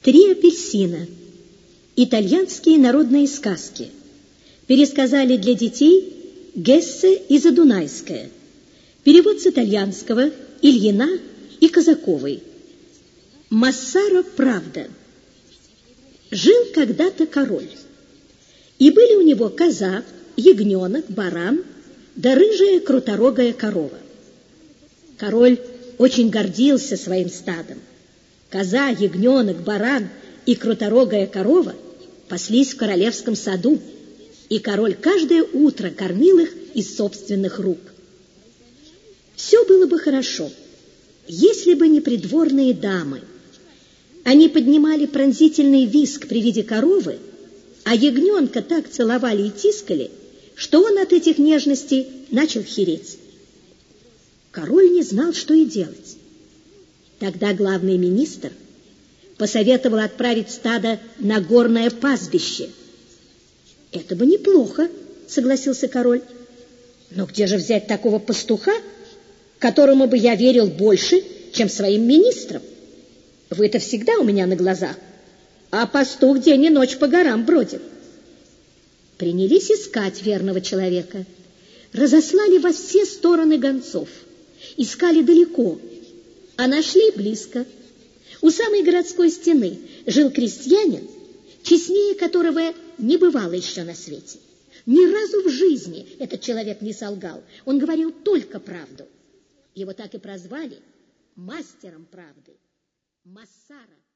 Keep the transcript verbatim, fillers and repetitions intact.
Три апельсина. Итальянские народные сказки. Пересказали для детей Гессе и Задунайская. Перевод с итальянского Ильина и Казаковой. Массара правда. Жил когда-то король, и были у него коза, ягненок, баран, да рыжая круторогая корова. Король очень гордился своим стадом. Коза, ягненок, баран и круторогая корова паслись в королевском саду, и король каждое утро кормил их из собственных рук. Все было бы хорошо, если бы не придворные дамы. Они поднимали пронзительный визг при виде коровы, а ягненка так целовали и тискали, что он от этих нежностей начал хереть. Король не знал, что и делать. Тогда главный министр посоветовал отправить стадо на горное пастбище. «Это бы неплохо», — согласился король. «Но где же взять такого пастуха, которому бы я верил больше, чем своим министрам? Вы-то всегда у меня на глазах, а пастух день и ночь по горам бродит». Принялись искать верного человека. Разослали во все стороны гонцов. Искали далеко, а нашли близко. У самой городской стены жил крестьянин, честнее которого не бывало еще на свете. Ни разу в жизни этот человек не солгал. Он говорил только правду. Его так и прозвали мастером правды. Массара.